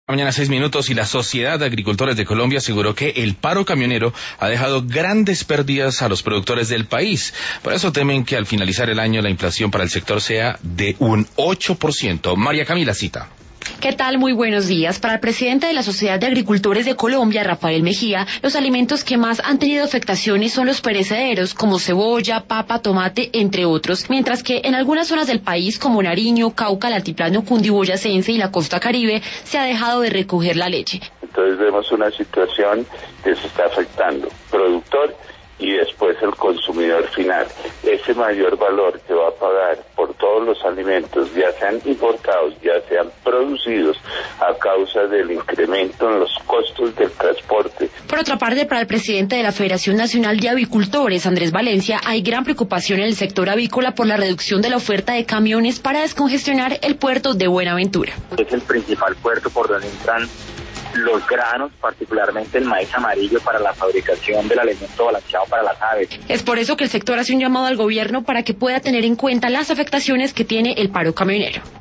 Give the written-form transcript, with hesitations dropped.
Mañana 6 minutos y la Sociedad de Agricultores de Colombia aseguró que el paro camionero ha dejado grandes pérdidas a los productores del país. Por eso temen que al finalizar el año la inflación para el sector sea de un 8%. María Camila Cita. ¿Qué tal? Muy buenos días. Para el presidente de la Sociedad de Agricultores de Colombia, Rafael Mejía, los alimentos que más han tenido afectaciones son los perecederos, como cebolla, papa, tomate, entre otros, mientras que en algunas zonas del país, como Nariño, Cauca, el altiplano cundiboyacense y la costa caribe, se ha dejado de recoger la leche. Entonces vemos una situación que se está afectando productor y después el consumidor final. Ese mayor valor que va a pagar por todos los alimentos, ya sean importados, ya sean producidos, a causa del incremento en los costos del transporte. Por otra parte, para el presidente de la Federación Nacional de Avicultores, Andrés Valencia, hay gran preocupación en el sector avícola por la reducción de la oferta de camiones para descongestionar el puerto de Buenaventura. Es el principal puerto por donde entran los granos, particularmente el maíz amarillo, para la fabricación del alimento balanceado para las aves. Es por eso que el sector hace un llamado al gobierno para que pueda tener en cuenta las afectaciones que tiene el paro camionero.